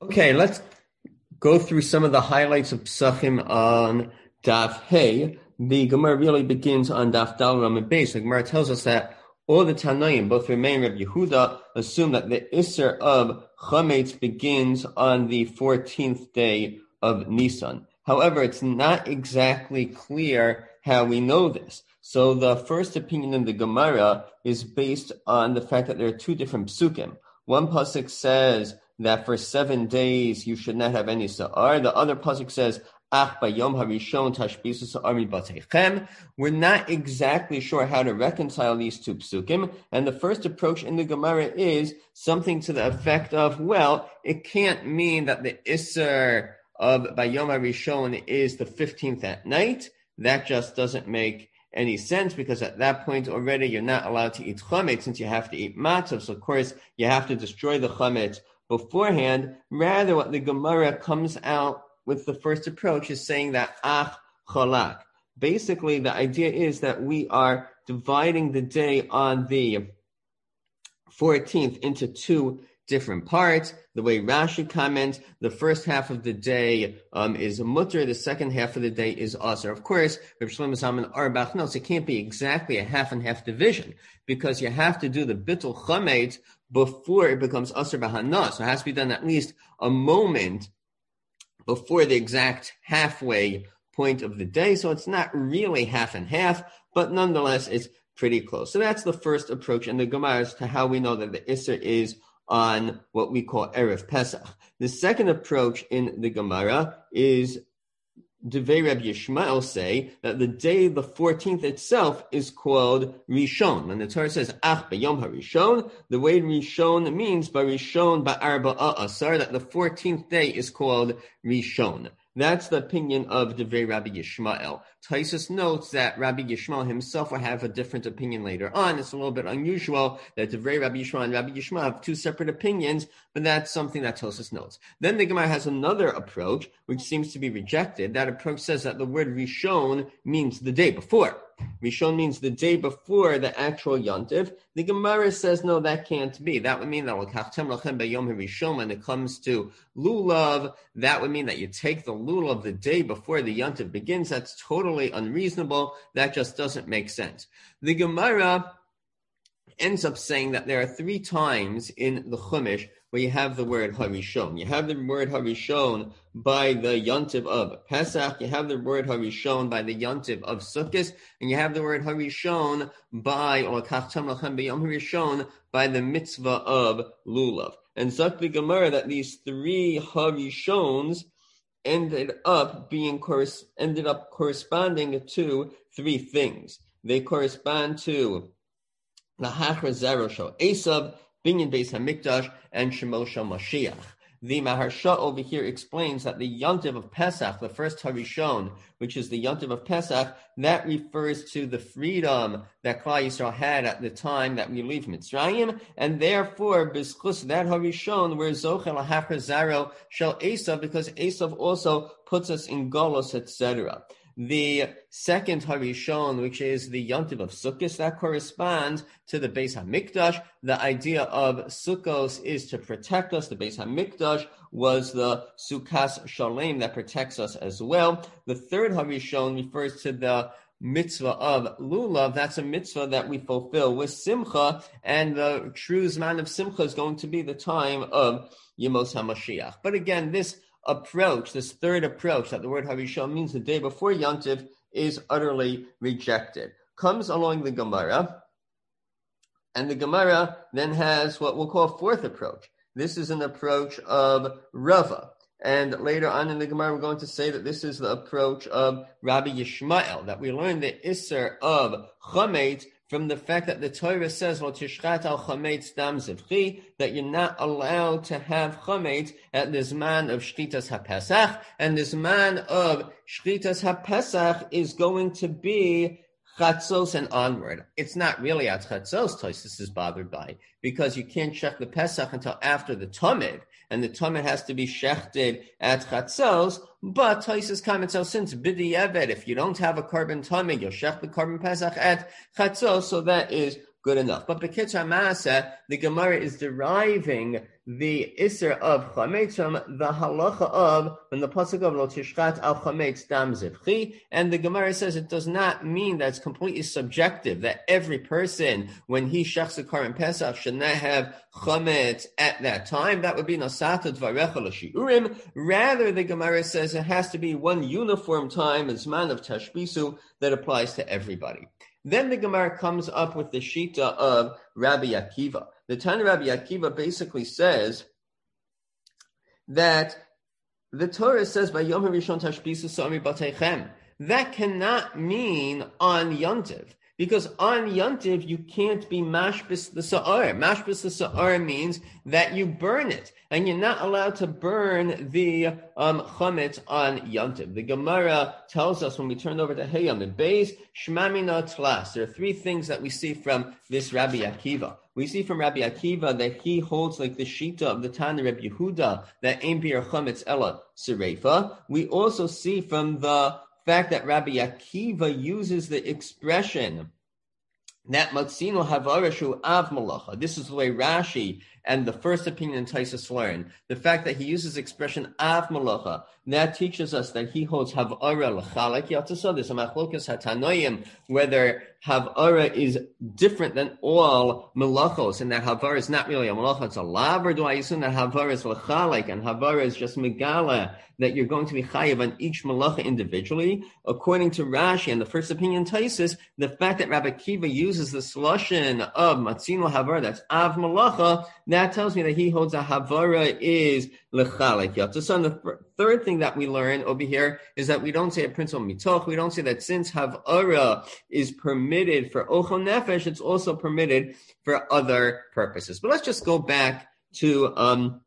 Okay, let's go through some of the highlights of Psachim on Daf Hey. The Gemara really begins on Daf Dal Ramad Beis. The Gemara tells us that all the Tanaim, both Rameh and Reb Yehuda, assume that the Isser of Chametz begins on the 14th day of Nisan. However, it's not exactly clear how we know this. So the first opinion in the Gemara is based on the fact that there are two different psukim. One pasuk says that for 7 days you should not have any sa'ar. The other pasuk says, Ach bayom harishon tashbisu sa'ar mibatechem. We're not exactly sure how to reconcile these two psukim, and the first approach in the Gemara is something to the effect of, well, it can't mean that the Isser of bayom harishon is the 15th at night. That just doesn't make any sense, because at that point already you're not allowed to eat chametz since you have to eat matzah. So of course you have to destroy the chametz beforehand. Rather, what the Gemara comes out with the first approach is saying that ach chalak. Basically, the idea is that we are dividing the day on the 14th into two different parts. The way Rashi comments, the first half of the day is mutter, the second half of the day is asr. Of course, Reb Shlomo Zalman Auerbach notes it can't be exactly a half and half division, because you have to do the bittul chametz before it becomes asr b'hana. So it has to be done at least a moment before the exact halfway point of the day. So it's not really half and half, but nonetheless it's pretty close. So that's the first approach in the Gemara as to how we know that the Isser is on what we call Erev Pesach. The second approach in the Gemara is Devei Reb Yishmael say that the day the 14th itself is called Rishon. When the Torah says Ach B'Yom HaRishon, the way Rishon means Barishon Ba'arba'a Asar, that the 14th day is called Rishon. That's the opinion of Devei Rabbi Yishmael. Taisus notes that Rabbi Yishmael himself will have a different opinion later on. It's a little bit unusual that Devei Rabbi Yishmael and Rabbi Yishmael have two separate opinions, but that's something that Taisus notes. Then the Gemara has another approach, which seems to be rejected. That approach says that the word Rishon means the day before. Rishon means the day before the actual Yontiv. The Gemara says, no, that can't be. That would mean that when it comes to Lulav, that would mean that you take the Lulav the day before the Yontiv begins. That's totally unreasonable. That just doesn't make sense. The Gemara ends up saying that there are 3 times in the Chumash where you have the word Harishon. You have the word Harishon by the Yontiv of Pesach, you have the word Harishon by the Yontiv of Sukkot, and you have the word Harishon by, or Kachtam Lachem B'Yom Harishon, by the mitzvah of Lulav. And Zak the Gemara that these 3 Harishons ended up corresponding to 3 things. They correspond to the Hachra Zero Shel Esav, Binyan Beis Hamikdash, and Shemo Shel Mashiach. The Maharsha over here explains that the Yontiv of Pesach, the first Harishon, which is the Yontiv of Pesach, that refers to the freedom that Klal Yisrael had at the time that we leave Mitzrayim, and therefore, b'schus that Harishon, we're Zochel HaHachar Zaro Shel Esav, because Esav also puts us in Golos, etc. The second Harishon, which is the Yontiv of Sukkot, that corresponds to the Beis HaMikdash. The idea of Sukkos is to protect us. The Beis HaMikdash was the Sukkas Shalem that protects us as well. The third Harishon refers to the mitzvah of Lulav. That's a mitzvah that we fulfill with Simcha, and the true Zman of Simcha is going to be the time of Yemos HaMashiach. But again, this third approach, that the word Harishon means the day before Yontiv, is utterly rejected. Comes along the Gemara, and the Gemara then has what we'll call a fourth approach. This is an approach of Rava. And later on in the Gemara, we're going to say that this is the approach of Rabbi Yishmael, that we learn the Isser of Chametz from the fact that the Torah says, "Lo tishchat al chametz dam zivchi," that you're not allowed to have chametz at the zman of shchitas haPesach, and the zman of shchitas haPesach is going to be Chatzos and onward. It's not really at Chatzos Tosfos is bothered by, because you can't shech the Pesach until after the Tamid, and the Tamid has to be shechted at Chatzos. But Tosfos comments out, since B'di'evet, if you don't have a carbon Tamid, you'll shech the carbon Pesach at Chatzos, so that is good enough. But B'Kitzur Ma'aseh, the Gemara is deriving the Isser of Chametz from the halacha of, from the pasuk of Lo Tishchat al Chametz Dam Zivchi, and the Gemara says it does not mean that it's completely subjective, that every person, when he shechs a Karim Pesach, should not have Chametz at that time. That would be Nasata Dvarecha L'Shiurim. Rather, the Gemara says it has to be one uniform time, as man of Tashbisu, that applies to everybody. Then the Gemara comes up with the Shita of Rabbi Akiva. The Tana Rabbi Akiva basically says that the Torah says, by Yom HaRishon Tashbisu Sami Bateichem. That cannot mean on Yontiv, because on Yontiv you can't be mashbis the sa'ar. Mashbis the sa'ar means that you burn it, and you're not allowed to burn the chametz on Yontiv. The Gemara tells us when we turn over to Hayam and Beis, Shmamina Tlas. There are three things that we see from this Rabbi Akiva. We see from Rabbi Akiva that he holds like the Shita of the Tana Rabbi Yehuda, that Ein Bir Chametz Ela Serefa. We also see from the fact that Rabbi Akiva uses the expression that Matzino Havarashu Av Malacha. This is the way Rashi and the first opinion in Taisus learn. The fact that he uses the expression Av Malacha, that teaches us that he holds Havara L'chalek Yatzasa. There's a machlokas hatanoim whether Havara is different than all malachos, and that Havara is not really a malacha, it's a lav, or do I assume that Havara is L'chalek and Havara is just Megala, that you're going to be chayiv on each malacha individually? According to Rashi and the first opinion Taisus, the fact that Rabbi Akiva uses the solution of Matzino Havara, that's Av Malacha, that tells me that he holds a Havara is L'chalek Yatzasa. And the third thing that we learn over here is that we don't say a principle mitoch. We don't say that since Havara is permitted for Ochel Nefesh, it's also permitted for other purposes. But let's just go back to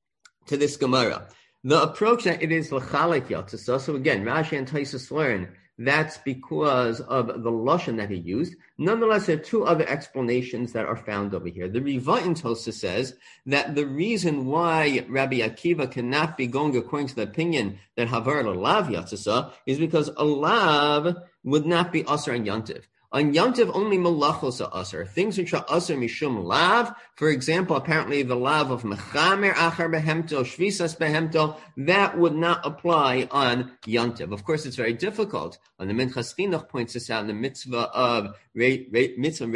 this Gemara. The approach that it is L'chalek Yatzasa. So again, Rashi and Taisus learn that's because of the lashon that he used. Nonetheless, there are two other explanations that are found over here. The Riva in Tosa says that the reason why Rabbi Akiva cannot be going according to the opinion that Havar L'lav Yatzasa is because a lav would not be asar on Yantiv. On Yantiv, only malachos are asar. Things which are asar mishum lav, for example, apparently the lav of mechamer achar behemto, shvisas behemto, that would not apply on Yantiv. Of course, it's very difficult. On the Minchas Chinuch points this out in the mitzvah of mitzvah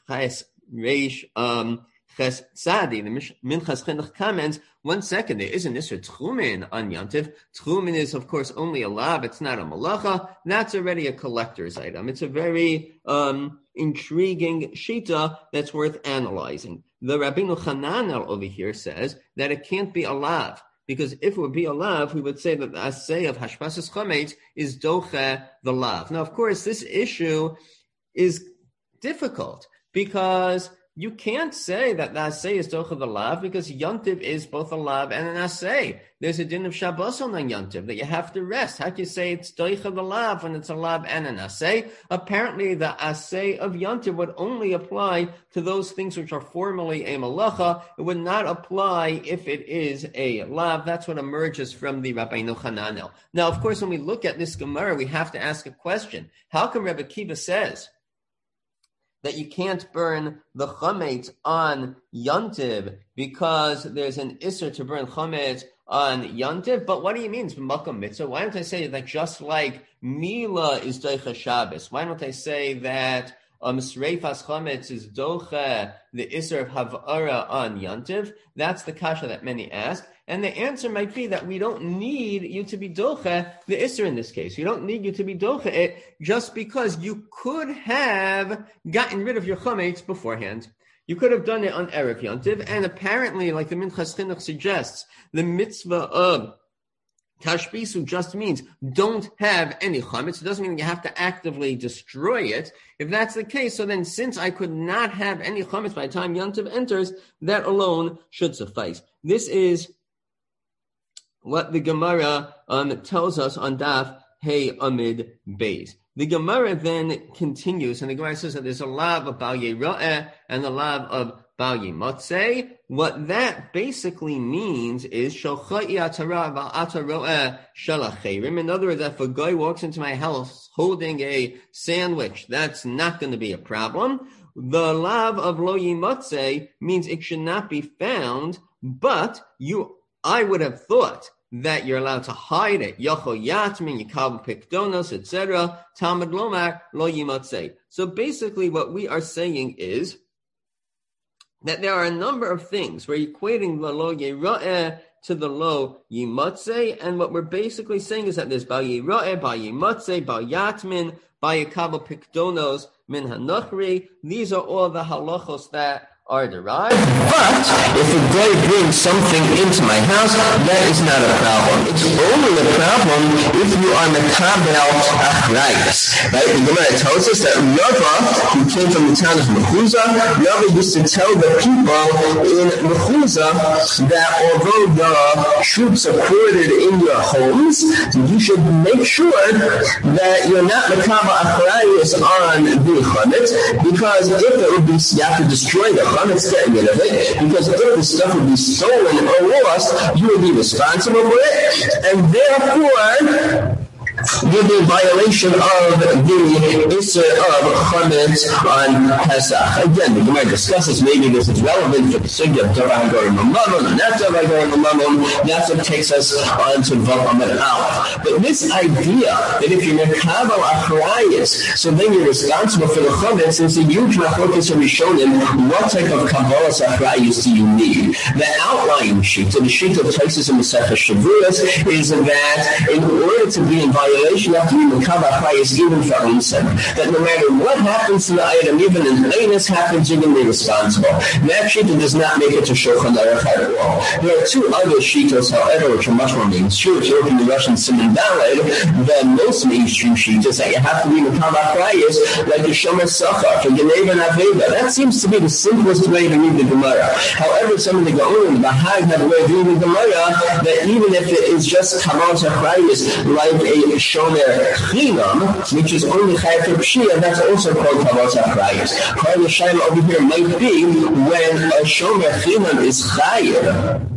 reish Ches Tzadi, the Minchas Chinuch comments, 1 second, there is an Isser Tchumen on Yantiv. Tchumen is, of course, only a lab, it's not a malacha. That's already a collector's item. It's a very intriguing shita that's worth analyzing. The Rabbeinu Hananel over here says that it can't be a lav, because if it would be a lav, we would say that the assay of Hashpasas Chametz is doche the lav. Now, of course, this issue is difficult, because you can't say that the asay is docha the lav, because Yantiv is both a lav and an asay. There's a din of Shabbos on Yantiv that you have to rest. How can you say it's docha the lav when it's a lav and an asay? Apparently, the asay of Yantiv would only apply to those things which are formally a malacha. It would not apply if it is a lav. That's what emerges from the Rabbeinu Hananel. Now, of course, when we look at this Gemara, we have to ask a question. How come Rebbe Kiva says that you can't burn the chametz on Yantiv because there's an isser to burn chametz on Yantiv? But what do you mean? It's b'makom mitzvah. Why don't I say that just like Mila is doicha Shabbos? Why don't I say that Sreifas chametz is docha the isser of havara on Yantiv? That's the kasha that many ask. And the answer might be that we don't need you to be docha the isser in this case. You don't need you to be docha it just because you could have gotten rid of your chametz beforehand. You could have done it on Erev Yantiv, and apparently, like the Minchas Chinuch suggests, the mitzvah of Tashbisu just means don't have any chametz. It doesn't mean you have to actively destroy it. If that's the case, so then since I could not have any chametz by the time Yantiv enters, that alone should suffice. This is what the Gemara tells us on Daf Hey Amid Beis. The Gemara then continues, and the Gemara says that there's a lav of Bal Yera'eh and a lav of Bal Yimatzeh. What that basically means is Shalchai Atara Va'ata Ro'eh Shalacherim. In other words, if a guy walks into my house holding a sandwich, that's not going to be a problem. The lav of lo yimotze means it should not be found, but I would have thought that you're allowed to hide it. Yochol yatmin, yikabel pikdonos, etc. Talmud lomar lo yimotze. So basically what we are saying is that there are a number of things. We're equating the lo yera'eh to the lo yimotze, and what we're basically saying is that there's bal yera'eh, bal yimotze, bal yatmin, bal yikabel pikdonos, min hanochri. These are all the halachos that are derived. But if a guy brings something into my house, that is not a problem. It's only a problem if you are mekabel achrayus. Right? The Gemara tells us that Rava, who came from the town of Mechuzah, Rava used to tell the people in Mechuzah that although the troops are quartered in your homes, you should make sure that you're not mekabel achrayus on the chametz, because if it would be, you have to destroy the chametz, getting rid of it, because if the stuff would be stolen or lost, you would be responsible for it, and therefore you'd be in violation of the Isser of chametz on Pesach. Again, the Gemara discusses, maybe this is relevant for the sugya of Davar HaGorim HaMamon, and not Davar HaGorim HaMamon. That's what takes us on to Vav Amud Aleph. But this idea that if you're mekabel achrayus, so then you're responsible for the chametz, is a huge machlokes of Rishonim. What type of kabbalas achrayus do you need? The outlying sheet, so the sheet of Taisus and Masechah Shavuos, is that in order to be in violation, you have to be mekabel achrayus even for onsen. That no matter what happens to the item, even in Einus happens, you're going to be responsible. That shita does not make it to Shulchan Aruch at all. There are two other shitas, however, which are much more mainstream. If you look in the Russian Simon Daled, the most mainstream shitas that you have to be mekabel achrayus, like the Shomer Sachar, for Geneva and Aveda. That seems to be the simplest way to read the Gemara. However, some of the Gaonim, the Bahag, have a way of reading the Gemara that even if it is just kabbalas achrayus, like a Shomer Chinam, which is only chayav for Pshia, that's also called kabbalas achrayus. Part of the Shaila over here might be when a Shomer Chinam is chayav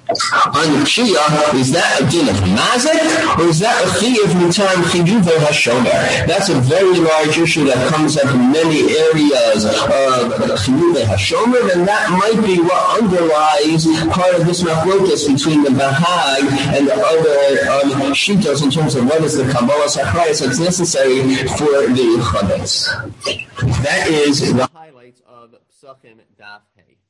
on Pshia, is that a din of Mazek, or is that a Chiyav Mitam Chiyuv HaShomer? That's a very large issue that comes up in many areas of Chiyuv HaShomer, and that might be what underlies part of this machlokes between the Bahag and the other shitos in terms of what is the kabbalas achrayus that's necessary for the chametz. That is the highlights of Psachim Daf Hey.